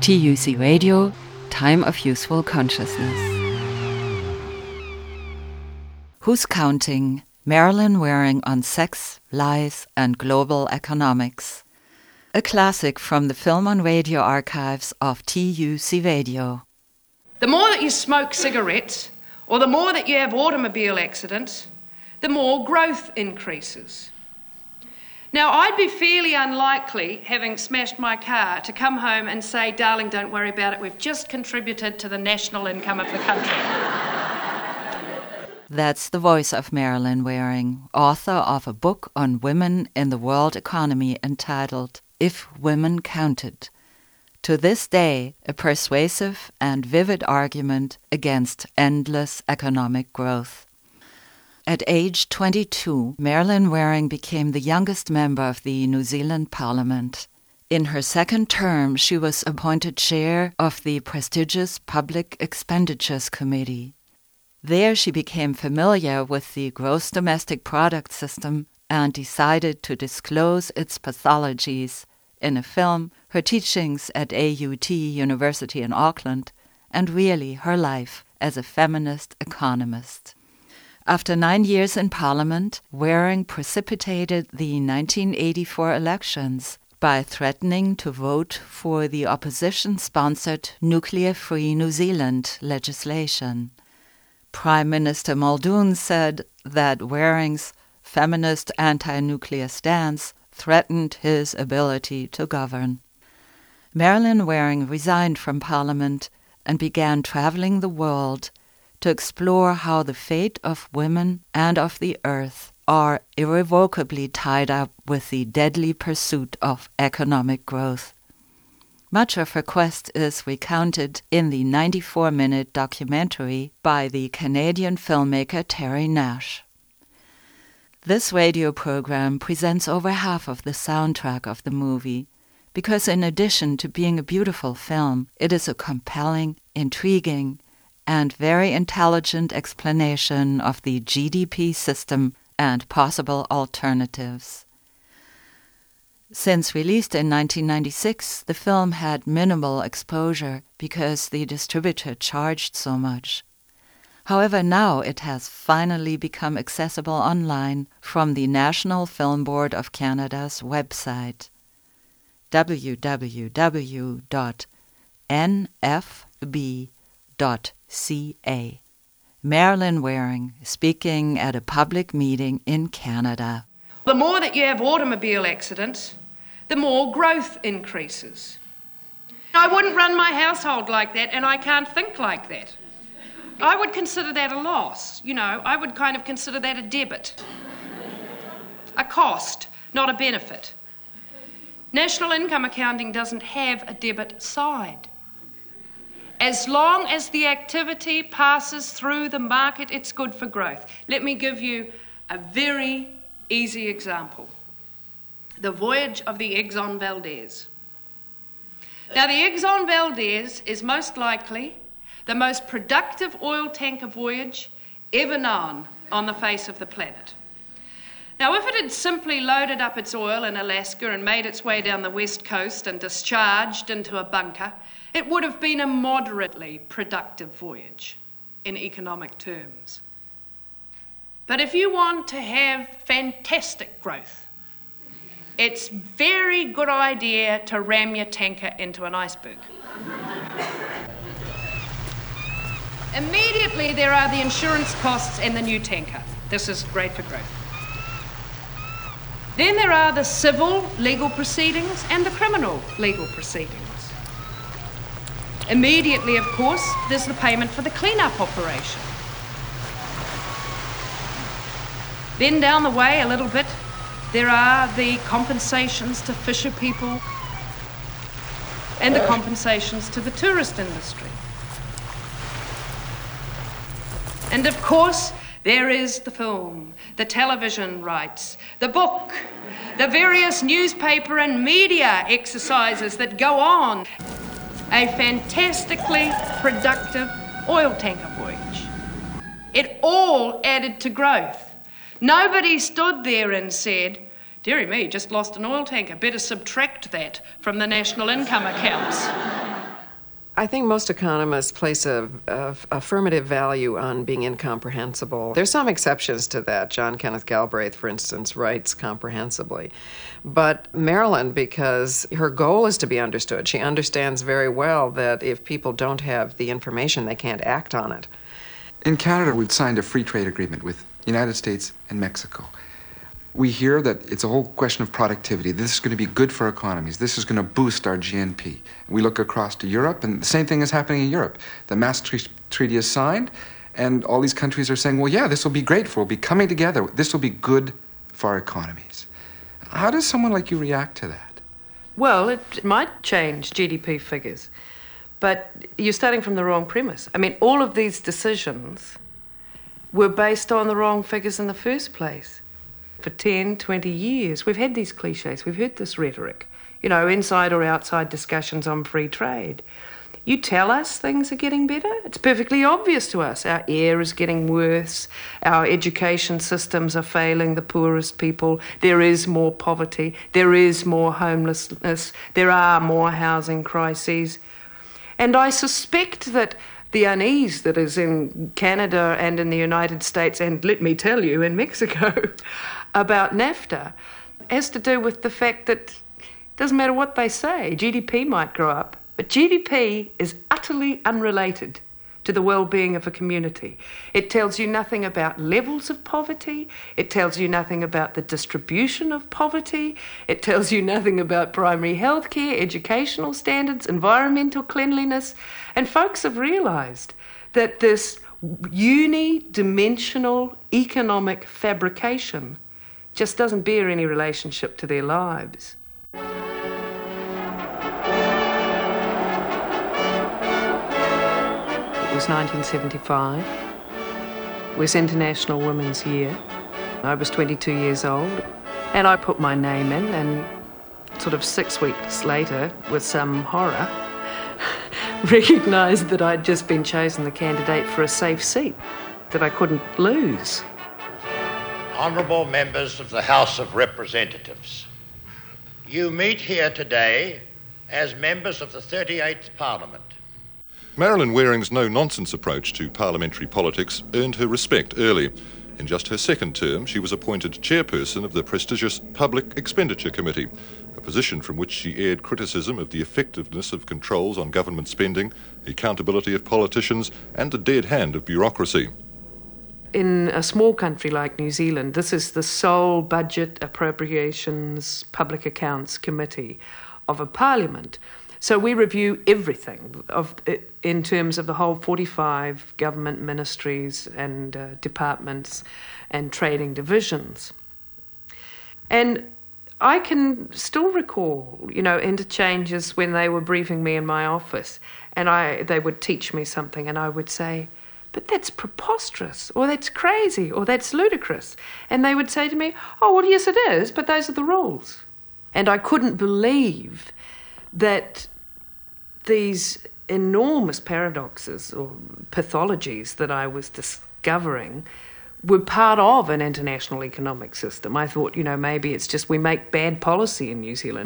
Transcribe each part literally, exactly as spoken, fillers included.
T U C Radio, Time of Useful Consciousness. Who's Counting? Marilyn Waring on Sex, Lies and Global Economics. A classic from the Film on Radio archives of T U C Radio. The more that you smoke cigarettes, or the more that you have automobile accidents, the more growth increases. Now, I'd be fairly unlikely, having smashed my car, to come home and say, darling, don't worry about it, we've just contributed to the national income of the country. That's the voice of Marilyn Waring, author of a book on women in the world economy entitled If Women Counted. To this day, a persuasive and vivid argument against endless economic growth. At age twenty-two, Marilyn Waring became the youngest member of the New Zealand Parliament. In her second term, she was appointed chair of the prestigious Public Expenditures Committee. There she became familiar with the gross domestic product system and decided to disclose its pathologies in a film, her teachings at A U T University in Auckland, and really her life as a feminist economist. After nine years in Parliament, Waring precipitated the nineteen eighty-four elections by threatening to vote for the opposition-sponsored Nuclear-Free New Zealand legislation. Prime Minister Muldoon said that Waring's feminist anti-nuclear stance threatened his ability to govern. Marilyn Waring resigned from Parliament and began traveling the world to explore how the fate of women and of the earth are irrevocably tied up with the deadly pursuit of economic growth. Much of her quest is recounted in the ninety-four minute documentary by the Canadian filmmaker Terry Nash. This radio program presents over half of the soundtrack of the movie, because in addition to being a beautiful film, it is a compelling, intriguing, and very intelligent explanation of the G D P system and possible alternatives. Since released in nineteen ninety-six, the film had minimal exposure because the distributor charged so much. However, now it has finally become accessible online from the National Film Board of Canada's website, w w w dot n f b dot c a. Marilyn Waring speaking at a public meeting in Canada. The more that you have automobile accidents, the more growth increases. I wouldn't run my household like that, and I can't think like that. I would consider that a loss. You know, I would kind of consider that a debit. A cost, not a benefit. National income accounting doesn't have a debit side. As long as the activity passes through the market, it's good for growth. Let me give you a very easy example. The voyage of the Exxon Valdez. Now, the Exxon Valdez is most likely the most productive oil tanker voyage ever known on the face of the planet. Now, if it had simply loaded up its oil in Alaska and made its way down the west coast and discharged into a bunker, it would have been a moderately productive voyage in economic terms. But if you want to have fantastic growth, it's a very good idea to ram your tanker into an iceberg. Immediately there are the insurance costs and the new tanker. This is great for growth. Then there are the civil legal proceedings and the criminal legal proceedings. Immediately, of course, there's the payment for the clean-up operation. Then down the way a little bit, there are the compensations to fisher people and the compensations to the tourist industry. And of course, there is the film, the television rights, the book, the various newspaper and media exercises that go on. A fantastically productive oil tanker voyage. It all added to growth. Nobody stood there and said, dearie me, just lost an oil tanker, better subtract that from the national income accounts. I think most economists place a, a affirmative value on being incomprehensible. There's some exceptions to that. John Kenneth Galbraith, for instance, writes comprehensibly. But Marilyn, because her goal is to be understood, she understands very well that if people don't have the information, they can't act on it. In Canada, we've signed a free trade agreement with the United States and Mexico. We hear that it's a whole question of productivity. This is going to be good for economies. This is going to boost our G N P. We look across to Europe, and the same thing is happening in Europe. The Maastricht Treaty is signed, and all these countries are saying, well, yeah, this will be great for, we'll be coming together. This will be good for our economies. How does someone like you react to that? Well, it might change G D P figures, but you're starting from the wrong premise. I mean, all of these decisions were based on the wrong figures in the first place. For ten, twenty years, we've had these cliches, we've heard this rhetoric, you know, inside or outside discussions on free trade. You tell us things are getting better, it's perfectly obvious to us. Our air is getting worse, our education systems are failing the poorest people, there is more poverty, there is more homelessness, there are more housing crises. And I suspect that the unease that is in Canada and in the United States, and let me tell you, in Mexico, about NAFTA, has to do with the fact that it doesn't matter what they say, G D P might grow up, but G D P is utterly unrelated to the well-being of a community. It tells you nothing about levels of poverty, it tells you nothing about the distribution of poverty, it tells you nothing about primary health care, educational standards, environmental cleanliness, and folks have realised that this unidimensional economic fabrication just doesn't bear any relationship to their lives. It was nineteen seventy-five. It was International Women's Year. I was twenty-two years old, and I put my name in, and sort of six weeks later, with some horror, recognised that I'd just been chosen the candidate for a safe seat that I couldn't lose. Honourable members of the House of Representatives, you meet here today as members of the thirty-eighth Parliament. Marilyn Waring's no-nonsense approach to parliamentary politics earned her respect early. In just her second term, she was appointed chairperson of the prestigious Public Expenditure Committee, a position from which she aired criticism of the effectiveness of controls on government spending, the accountability of politicians, and the dead hand of bureaucracy. In a small country like New Zealand, this is the sole Budget, Appropriations, Public Accounts Committee of a parliament. So we review everything of in terms of the whole forty-five government ministries and uh, departments and trading divisions. And I can still recall, you know, interchanges when they were briefing me in my office, and I they would teach me something, and I would say, but that's preposterous, or that's crazy, or that's ludicrous. And they would say to me, oh, well, yes, it is, but those are the rules. And I couldn't believe that these enormous paradoxes or pathologies that I was discovering were part of an international economic system. I thought, you know, maybe it's just we make bad policy in New Zealand.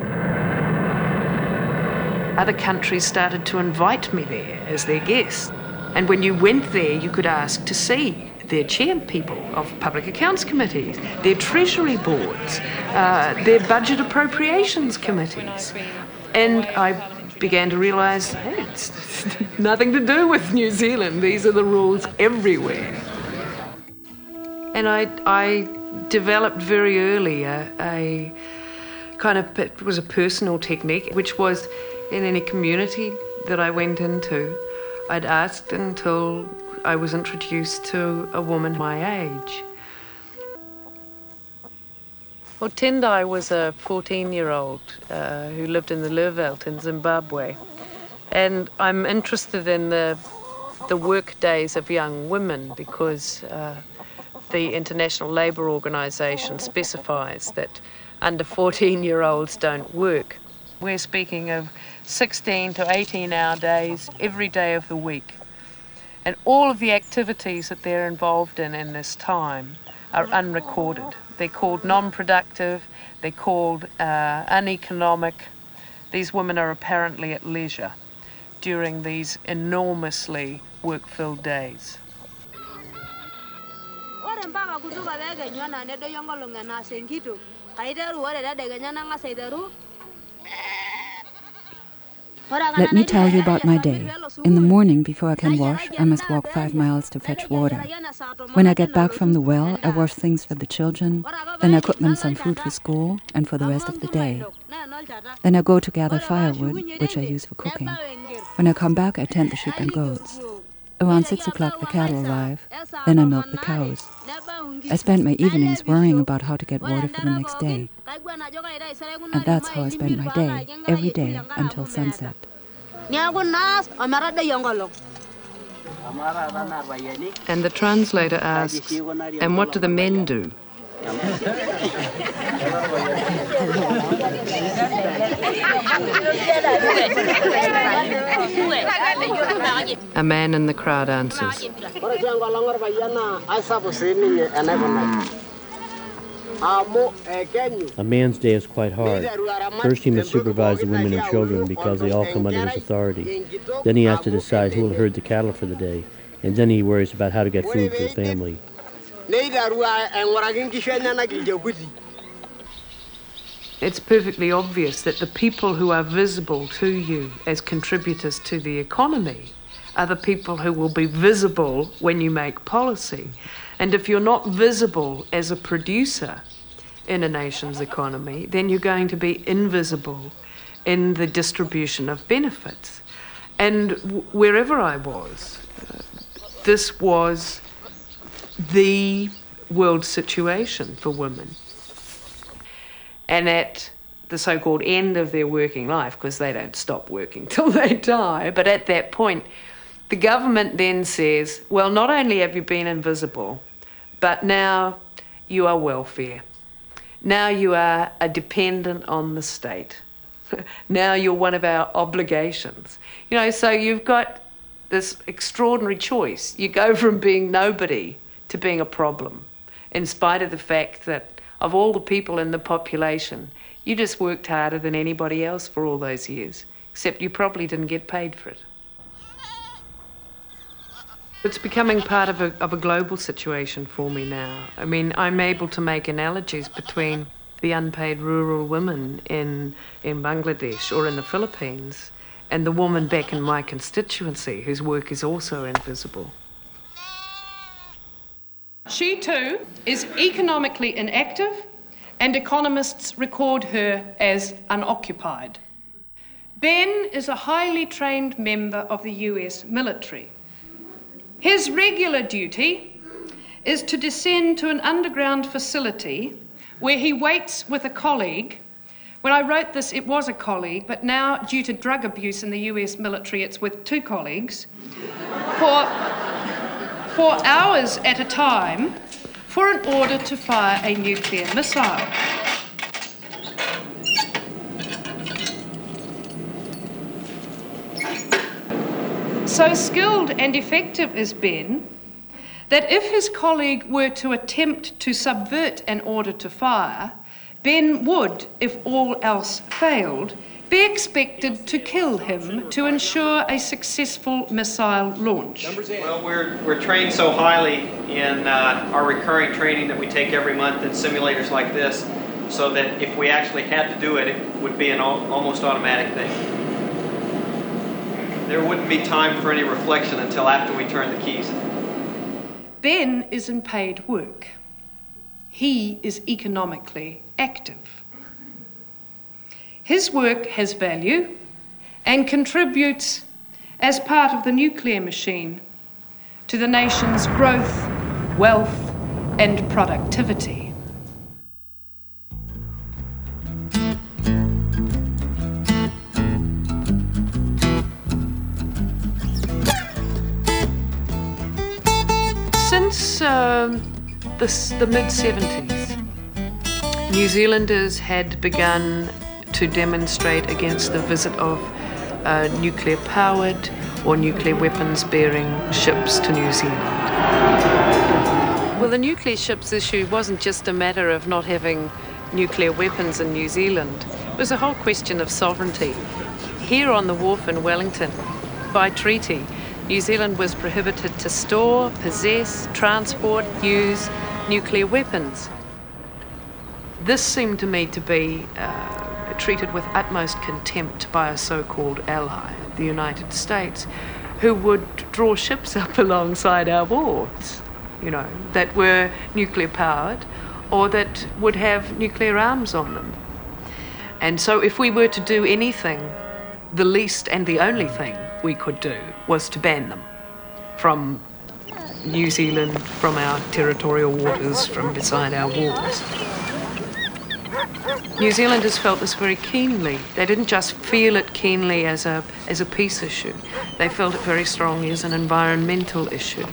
Other countries started to invite me there as their guest. And when you went there, you could ask to see their chair people of public accounts committees, their treasury boards, uh, their budget appropriations committees. And I began to realise, hey, it's nothing to do with New Zealand. These are the rules everywhere. And I, I developed very early a, a kind of, it was a personal technique, which was in any community that I went into, I'd asked until I was introduced to a woman my age. Well, Tendai was a fourteen-year-old uh, who lived in the Lurveld in Zimbabwe. And I'm interested in the, the work days of young women because uh, the International Labour Organization specifies that under fourteen-year-olds don't work. We're speaking of sixteen to eighteen-hour days every day of the week. And all of the activities that they're involved in in this time are unrecorded. They're called non-productive, they're called uh, uneconomic. These women are apparently at leisure during these enormously work-filled days. Let me tell you about my day. In the morning, before I can wash, I must walk five miles to fetch water. When I get back from the well, I wash things for the children, then I cook them some food for school and for the rest of the day. Then I go to gather firewood, which I use for cooking. When I come back, I tend the sheep and goats. Around six o'clock, the cattle arrive. Then I milk the cows. I spend my evenings worrying about how to get water for the next day. And that's how I spend my day, every day, until sunset. And the translator asks, and what do the men do? A man in the crowd answers. A man's day is quite hard. First he must supervise the women and children because they all come under his authority. Then he has to decide who will herd the cattle for the day, and then he worries about how to get food for the family. It's perfectly obvious that the people who are visible to you as contributors to the economy are the people who will be visible when you make policy. And if you're not visible as a producer in a nation's economy, then you're going to be invisible in the distribution of benefits. And w- wherever I was, uh, this was the world situation for women. And at the so-called end of their working life, because they don't stop working till they die, but at that point, the government then says, well, not only have you been invisible, but now you are welfare. Now you are a dependent on the state. Now you're one of our obligations. You know, so you've got this extraordinary choice. You go from being nobody to being a problem, in spite of the fact that of all the people in the population, you just worked harder than anybody else for all those years, except you probably didn't get paid for it. It's becoming part of a, of a global situation for me now. I mean, I'm able to make analogies between the unpaid rural women in, in Bangladesh or in the Philippines and the woman back in my constituency whose work is also invisible. She too is economically inactive, and economists record her as unoccupied. Ben is a highly trained member of the U S military. His regular duty is to descend to an underground facility where he waits with a colleague. When I wrote this, it was a colleague, but now, due to drug abuse in the U S military, it's with two colleagues, for, for hours at a time for an order to fire a nuclear missile. So skilled and effective is Ben that if his colleague were to attempt to subvert an order to fire, Ben would, if all else failed, be expected to kill him to ensure a successful missile launch. Well, we're, we're trained so highly in uh, our recurring training that we take every month in simulators like this, so that if we actually had to do it, it would be an al- almost automatic thing. There wouldn't be time for any reflection until after we turn the keys. Ben is in paid work. He is economically active. His work has value and contributes as part of the nuclear machine to the nation's growth, wealth, and productivity. Since um, the, the mid-seventies, New Zealanders had begun to demonstrate against the visit of uh, nuclear-powered or nuclear weapons-bearing ships to New Zealand. Well, the nuclear ships issue wasn't just a matter of not having nuclear weapons in New Zealand. It was a whole question of sovereignty. Here on the wharf in Wellington, by treaty, New Zealand was prohibited to store, possess, transport, use nuclear weapons. This seemed to me to be uh, treated with utmost contempt by a so-called ally, the United States, who would draw ships up alongside our wharves, you know, that were nuclear-powered or that would have nuclear arms on them. And so if we were to do anything, the least and the only thing we could do was to ban them from New Zealand, from our territorial waters, from beside our wharves. New Zealanders felt this very keenly. They didn't just feel it keenly as a, as a peace issue. They felt it very strongly as an environmental issue.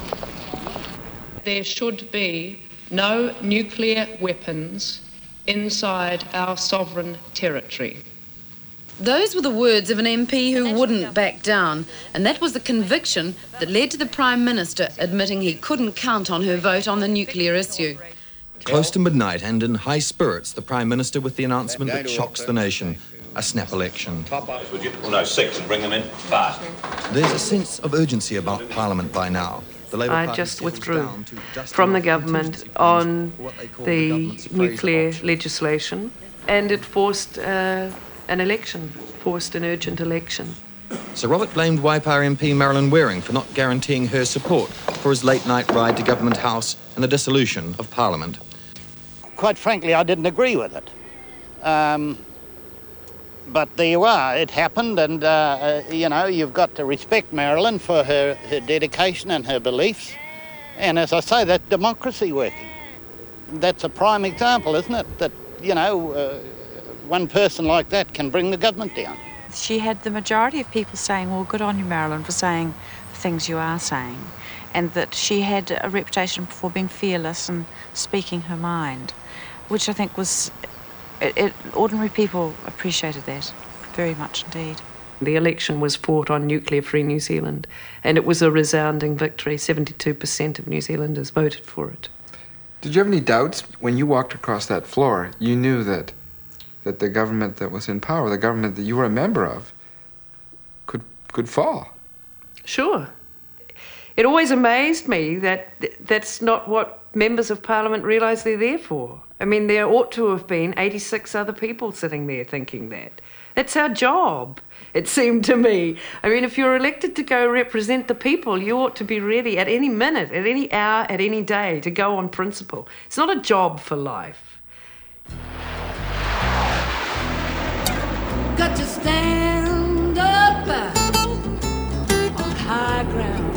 There should be no nuclear weapons inside our sovereign territory. Those were the words of an M P who wouldn't back down, and that was the conviction that led to the Prime Minister admitting he couldn't count on her vote on the nuclear issue. Close to midnight and in high spirits, the Prime Minister with the announcement that shocks the nation, a snap election. Well, no, six and bring them in fast. There's a sense of urgency about Parliament by now. The Labour I Party just withdrew dust from the off government contingency on for what they call the government's nuclear appraisal. legislation, and it forced uh, an election, forced an urgent election. Sir Robert blamed Waipa M P Marilyn Waring for not guaranteeing her support for his late-night ride to Government House and the dissolution of Parliament. Quite frankly, I didn't agree with it. Um, but there you are. It happened, and, uh, uh, you know, you've got to respect Marilyn for her, her dedication and her beliefs. And as I say, that's democracy working. That's a prime example, isn't it? That, you know, uh, one person like that can bring the government down. She had the majority of people saying, well, good on you, Marilyn, for saying the things you are saying, and that she had a reputation for being fearless and speaking her mind, which I think was, it, it, ordinary people appreciated that very much indeed. The election was fought on nuclear-free New Zealand, and it was a resounding victory. seventy-two percent of New Zealanders voted for it. Did you have any doubts when you walked across that floor? You knew that that the government that was in power, the government that you were a member of, could could fall. Sure. It always amazed me that th- that's not what members of Parliament realise they're there for. I mean, there ought to have been eighty-six other people sitting there thinking that. That's our job, it seemed to me. I mean, if you're elected to go represent the people, you ought to be ready at any minute, at any hour, at any day to go on principle. It's not a job for life. Got to stand up on high ground.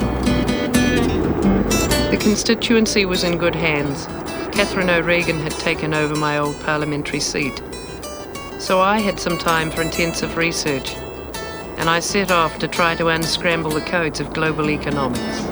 The constituency was in good hands. Catherine O'Regan had taken over my old parliamentary seat. So I had some time for intensive research, and I set off to try to unscramble the codes of global economics.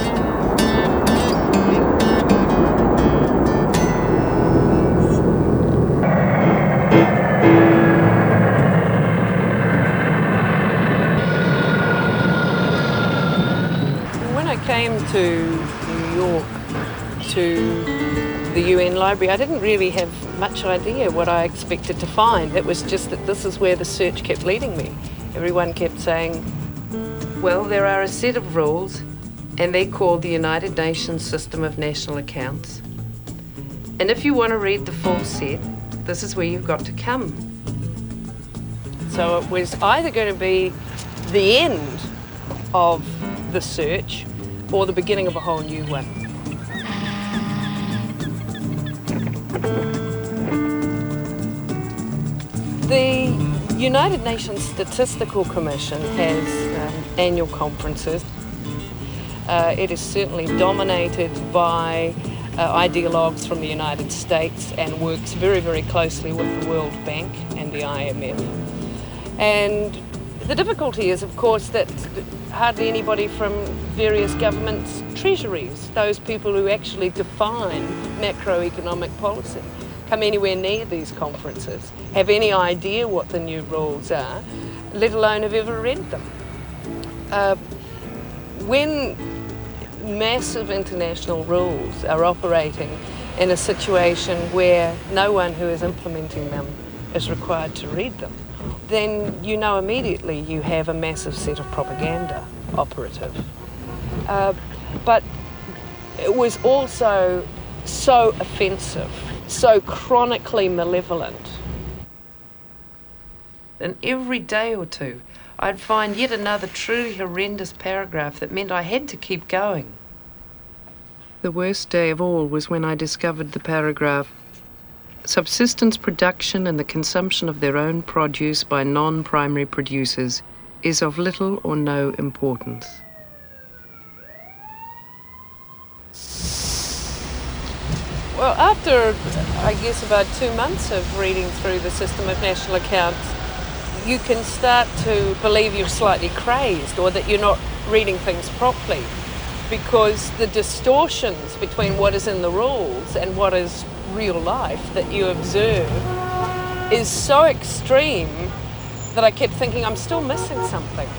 When I came to New York to the U N Library, I didn't really have much idea what I expected to find. It was just that this is where the search kept leading me. Everyone kept saying, well, there are a set of rules, and they're called the United Nations System of National Accounts. And if you want to read the full set, this is where you've got to come. So it was either going to be the end of the search or the beginning of a whole new one. The United Nations Statistical Commission has um, annual conferences. Uh, it is certainly dominated by uh, ideologues from the United States and works very, very closely with the World Bank and the I M F. And the difficulty is, of course, that hardly anybody from various governments' treasuries, those people who actually define macroeconomic policy, come anywhere near these conferences, have any idea what the new rules are, let alone have ever read them. Uh, when massive international rules are operating in a situation where no one who is implementing them is required to read them, then you know immediately you have a massive set of propaganda operative. Uh, but it was also so offensive, so chronically malevolent. And every day or two, I'd find yet another truly horrendous paragraph that meant I had to keep going. The worst day of all was when I discovered the paragraph, subsistence production and the consumption of their own produce by non-primary producers is of little or no importance. Well, after, I guess, about two months of reading through the System of National Accounts, you can start to believe you're slightly crazed or that you're not reading things properly, because the distortions between what is in the rules and what is real life that you observe is so extreme that I kept thinking I'm still missing something.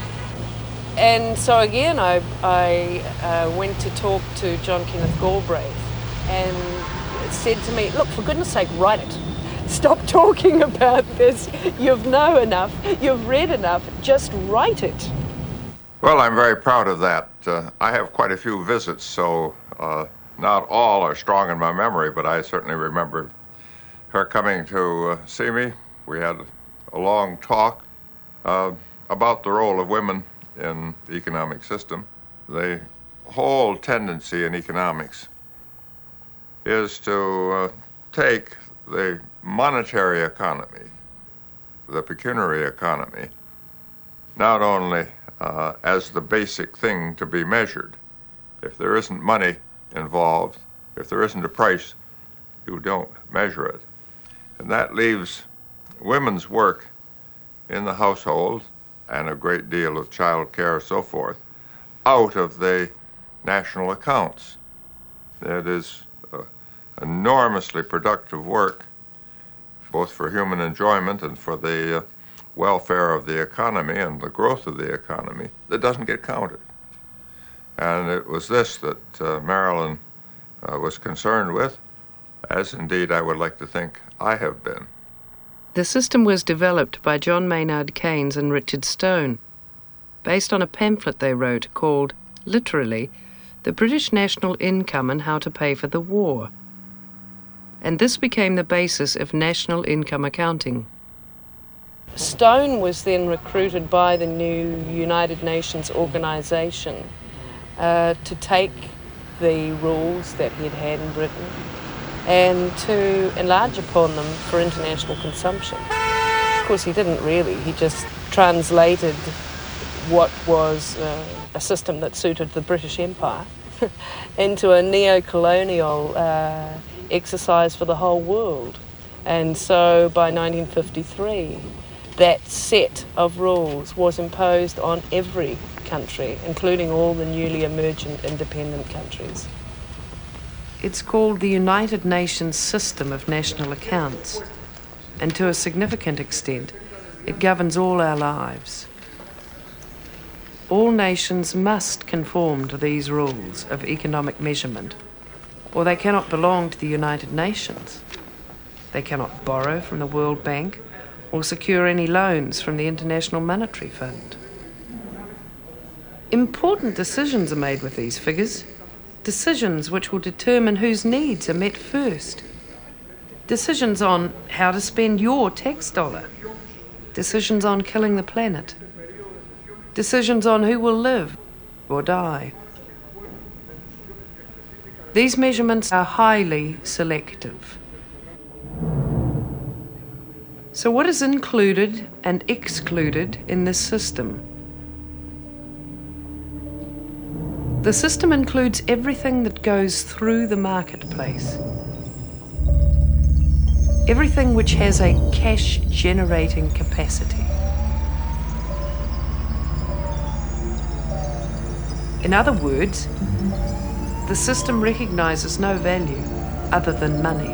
And so again, I, I uh, went to talk to John Kenneth Galbraith and said to me, look, for goodness sake, write it. Stop talking about this. You've know enough. You've read enough. Just write it. Well, I'm very proud of that. Uh, I have quite a few visits, so uh, not all are strong in my memory, but I certainly remember her coming to uh, see me. We had a long talk uh, about the role of women in the economic system. The whole tendency in economics is to uh, take the monetary economy, the pecuniary economy, not only uh, as the basic thing to be measured. If there isn't money involved, if there isn't a price, you don't measure it. And that leaves women's work in the household and a great deal of child care and so forth out of the national accounts. It is uh, enormously productive work, both for human enjoyment and for the uh, welfare of the economy and the growth of the economy, that doesn't get counted. And it was this that uh, Marilyn uh, was concerned with, as indeed I would like to think I have been. The system was developed by John Maynard Keynes and Richard Stone, based on a pamphlet they wrote called, literally, The British National Income and How to Pay for the War. And this became the basis of national income accounting. Stone was then recruited by the new United Nations organization uh, to take the rules that he'd had in Britain and to enlarge upon them for international consumption. Of course, he didn't really. He just translated what was uh, a system that suited the British Empire into a neo-colonial uh, exercise for the whole world. And so by nineteen fifty-three, that set of rules was imposed on every country, including all the newly emergent independent countries. It's called the United Nations System of National Accounts, and to a significant extent, it governs all our lives. All nations must conform to these rules of economic measurement, or they cannot belong to the United Nations. They cannot borrow from the World Bank or secure any loans from the International Monetary Fund. Important decisions are made with these figures, decisions which will determine whose needs are met first, decisions on how to spend your tax dollar, decisions on killing the planet, decisions on who will live or die. These measurements are highly selective. So what is included and excluded in this system? The system includes everything that goes through the marketplace. Everything which has a cash-generating capacity. In other words, the system recognizes no value other than money.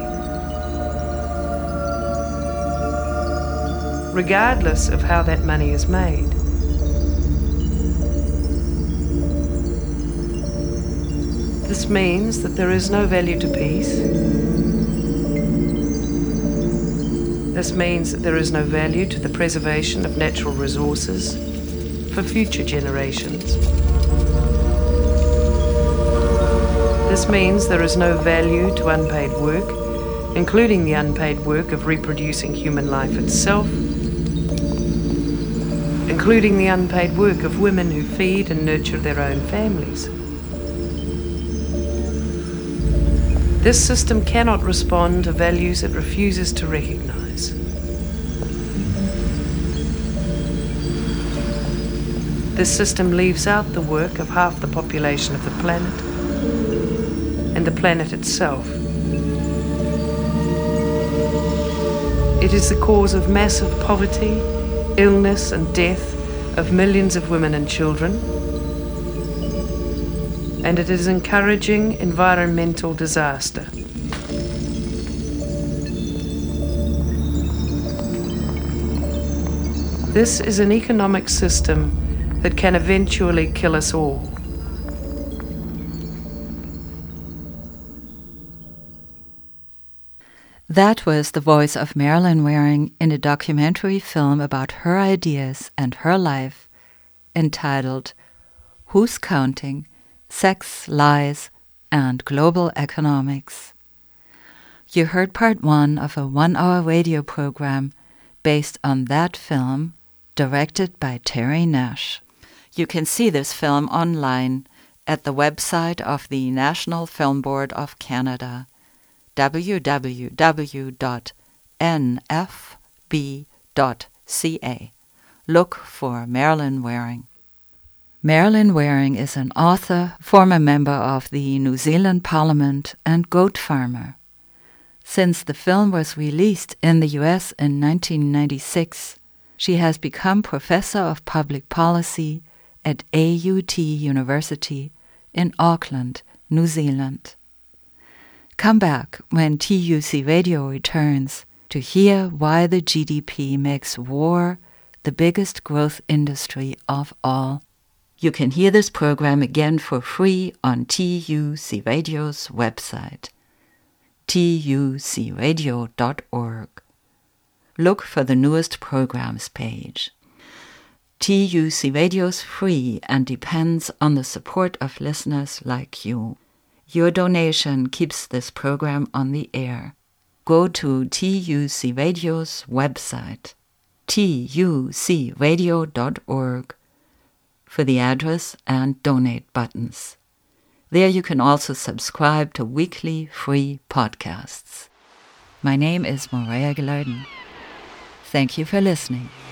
Regardless of how that money is made. This means that there is no value to peace. This means that there is no value to the preservation of natural resources for future generations. This means there is no value to unpaid work, including the unpaid work of reproducing human life itself, including the unpaid work of women who feed and nurture their own families. This system cannot respond to values it refuses to recognize. This system leaves out the work of half the population of the planet and the planet itself. It is the cause of massive poverty, illness, and death of millions of women and children, and it is encouraging environmental disaster. This is an economic system that can eventually kill us all. That was the voice of Marilyn Waring in a documentary film about her ideas and her life entitled Who's Counting? Sex, Lies, and Global Economics. You heard part one of a one-hour radio program based on that film, directed by Terry Nash. You can see this film online at the website of the National Film Board of Canada, w w w dot n f b dot c a. Look for Marilyn Waring. Marilyn Waring is an author, former member of the New Zealand Parliament, and goat farmer. Since the film was released in the U S in nineteen ninety-six, she has become Professor of Public Policy at A U T University in Auckland, New Zealand. Come back when T U C Radio returns to hear why the G D P makes war the biggest growth industry of all. You can hear this program again for free on T U C Radio's website, T U C radio dot org. Look for the newest programs page. T U C Radio's free and depends on the support of listeners like you. Your donation keeps this program on the air. Go to T U C Radio's website, T U C radio dot org, for the address and donate buttons. There you can also subscribe to weekly free podcasts. My name is Morea Gilardin. Thank you for listening.